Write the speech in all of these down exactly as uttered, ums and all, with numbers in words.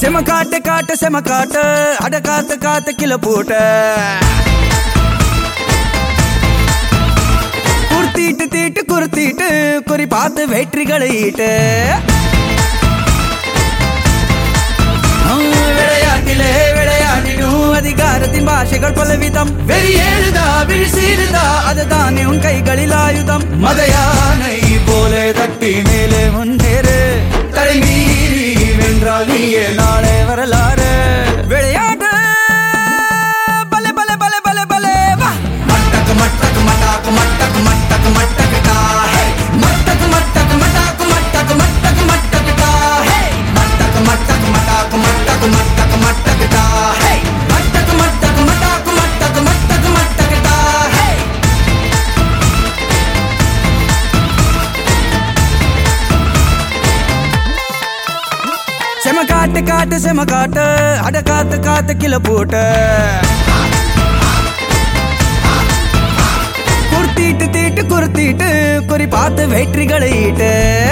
செம காட்டு காட்டு செம காட்டு அட காத்து காத்து கில போட்ட குர்த்திட்டு தீட்டு குர்த்திட்டு குறி பார்த்து வெற்றிகளை ஈட்டு விளையாட்டிலே விளையாடிடும் அதிகாரத்தின் பாஷைகள் பலவிதம் வெறியேறுதா விழிசீருதா அதுதானே உன் கைகளில் ஆயுதம் மதையானை போல தட்டி மேலே முன்னேறு தலைமீறி வென்றால் நீயே நாளே வரலாறு விளையாட்டு பல பல பல பல பல வா மட்டக்கு மட்டக்கு மட்டாக்கு மட்டக்கு மட்டக்கு மட்டக்கு டா ஹே மட்டக்கு மட்டக்கு மட்டாக்கு மட்டக்கு மட்டக்கு மட்டக்கு டா ஹே மட்டக்கு மட்டக்கு மட்டாக்கு மட்டக்கு மட்டக்கு மட்டக்கு டா ஹே மட்டக்கு மட்டக்கு மட்டாக்கு மட்டக்கு மட்டக்கு மட்டக்கு டா ஹே செம காட்டு காட்டு செம காட்டு அட காத்து காத்து கில போட்ட குர்த்திட்டு தீட்டு குர்த்திட்டு குறி பார்த்து வெற்றிகளை ஈட்டு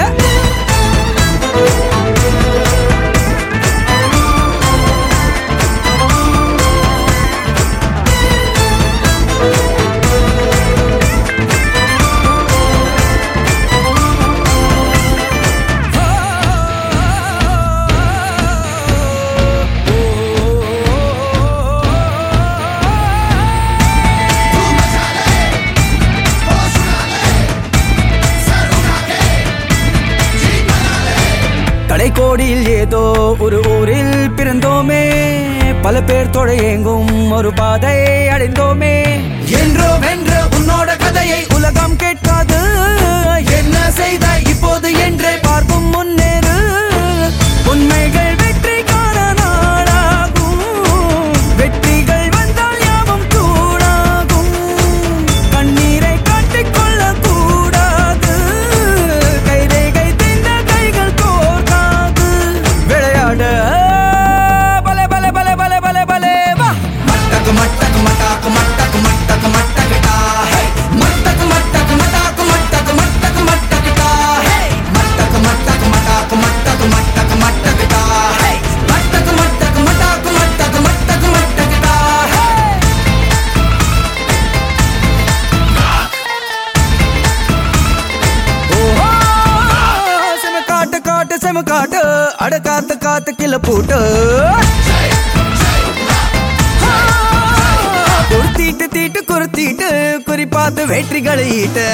கடைக்கோடியில் ஏதோ ஒரு ஊரில் பிறந்தோமே பல பேர் தொழையெங்கும் ஒரு பாதை அடைந்தோமே என்றோ வென்ற உன்னோட கதையை உலகம் கேட்காது என்ன செய்தாய் இப்போது என்றே பார்க்கும் முன்னேறு உண்மைகள் வெற்றி காண நாளாகும் வெற்றிகள் வந்தால் யாவும் கூடாகும் கண்ணீரை காட்டிக்கொள்ள கூடாது கைரேகை திந்த கைகள் கோர்க்காது விளையாட பல பல பல பல பல பல வா மட்டக்கு மட்டக்கு மட்டாக்கு மட்டக்கு மட்டக்கு மட்டக்கு டா ஹே மட்டக்கு மட்டக்கு மட்டாக்கு மட்டக்கு மட்டக்கு மட்டக்கு டா ஹே மட்டக்கு மட்டக்கு மட்டாக்கு மட்டக்கு மட்டக்கு மட்டக்கு டா ஹே மட்டக்கு மட்டக்கு மட்டாக்கு மட்டக்கு மட்டக்கு மட்டக்கு டா ஹே ஓஹோ செம காட்டு காட்டு செம காட்டு அட காத்து காத்து கில போட்டு குர்த்திட்டு தீட்டு குர்த்திட்டு குறி பார்த்து வெற்றிகளை ஈட்டு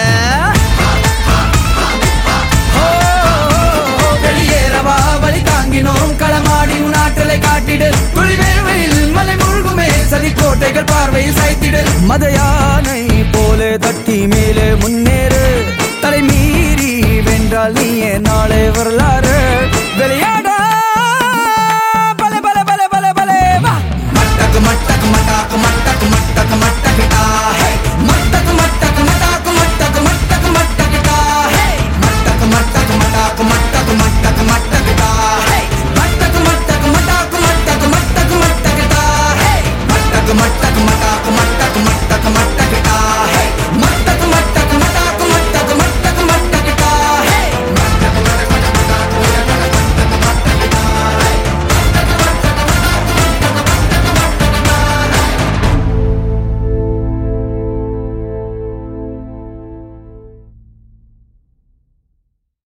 வெளியேறவா வழி தாங்கினோம் களமாடி உன் ஆற்றலை காட்டிடு துளிவேவையில் மலை முழுகுமே சதி கோட்டைகள் பார்வையில் சாய்த்திடு மதையானை போல தட்டி மேலே முன்னேறு தலைமீறி வென்றால் நீயே நாளே வரலாறு